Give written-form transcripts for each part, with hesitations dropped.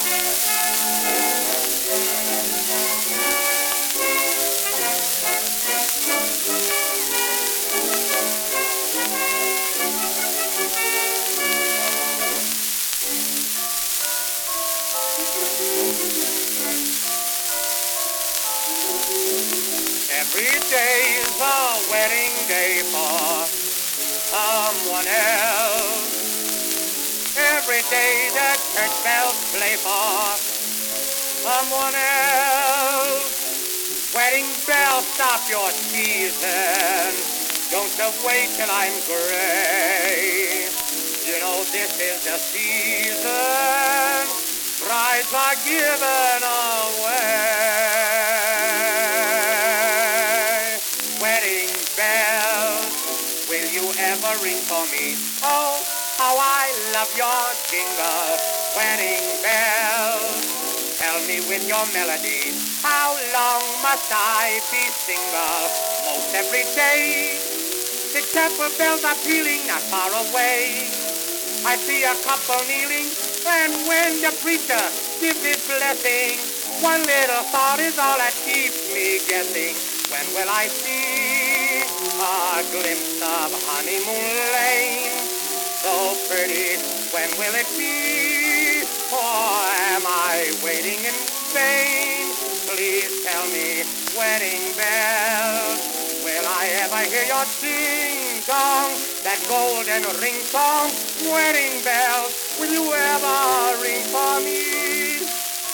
Every day is a wedding day for someone else. Every day the church bells play for someone else. Wedding bells, stop your teasing. Don't just wait till I'm gray. You know this is the season. Brides are given away. Wedding bells, will you ever ring for me? Oh, how I love your jingle. Wedding bells, tell me with your melody, how long must I be single? Most every day, the chapel bells are pealing not far away. I see a couple kneeling, and when the preacher gives his blessing, one little thought is all that keeps me guessing. When will I see a glimpse of honeymoon lane? So pretty, when will it be? Or am I waiting in vain? Please tell me, wedding bells, will I ever hear your ding-dong, that golden ring song? Wedding bells, will you ever ring for me?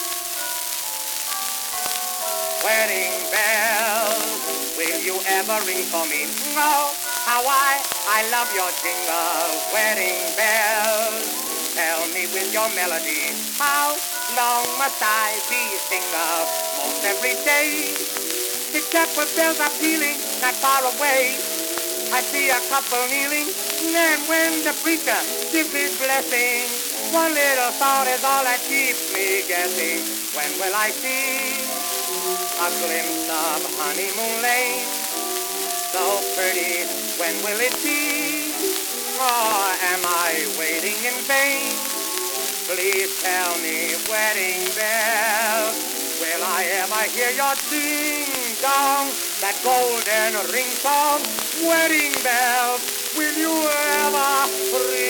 Wedding bells, will you ever ring for me? Oh, how I love your jingle. Wedding bells, tell me with your melody, how long must I be single? Most every day, the chapel bells are pealing not far away. I see a couple kneeling, and when the preacher gives his blessing, one little thought is all that keeps me guessing. When will I see a glimpse of honeymoon lane? So pretty, when will it be? Or am I waiting in vain? Please tell me, wedding bells, will I ever hear your ding-dong, that golden ring song? Wedding bells, will you ever ring?